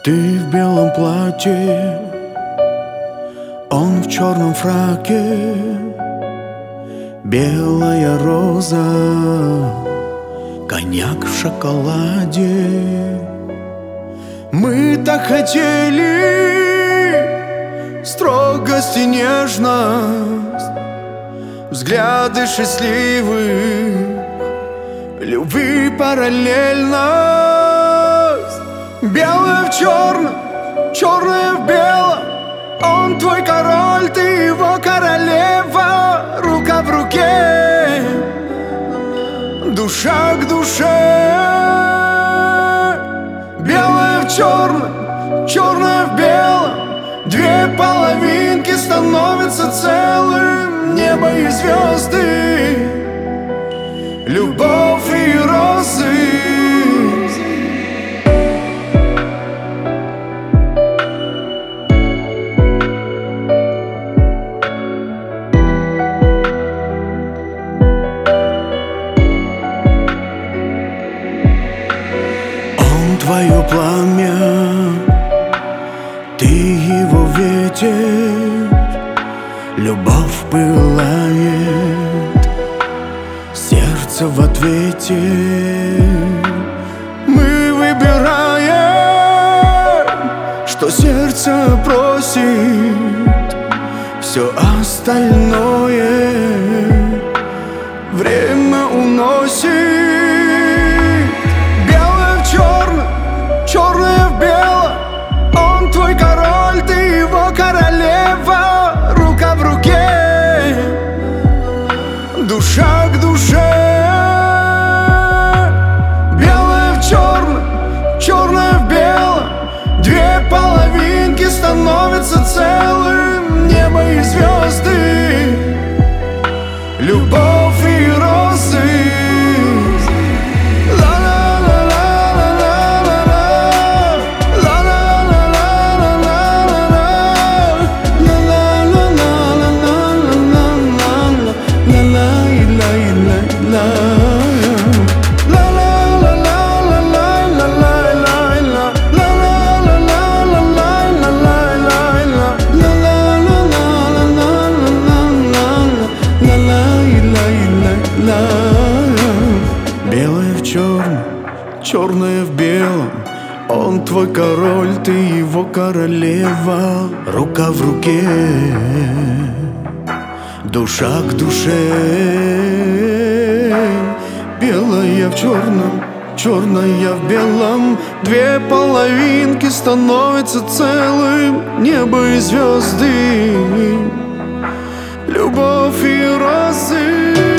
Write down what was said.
Ты в белом платье, он в черном фраке. Белая роза, коньяк в шоколаде. Мы так хотели строгость и нежность, взгляды счастливых, любви параллельность. Белое в черном, черное в белом. Он твой король, ты его королева. Рука в руке, душа к душе. Белое в черном, черное в белом. Две половинки становятся целым. Небо и звезды, любовь и розы. Твое пламя, ты его ветер, любовь пылает, сердце в ответе. Мы выбираем, что сердце просит, все остальное время уносит. Черное в белом, он твой король, ты его королева. Рука в руке, душа к душе. Белое в черном, черное в белом. Две половинки становятся целым. Небо и звезды, любовь и розы. Белое в черном, черное в белом. Он твой король, ты его королева. Рука в руке, душа к душе. Белое в черном, черное в белом. Две половинки становятся целым. Небо и звезды, любовь и розы.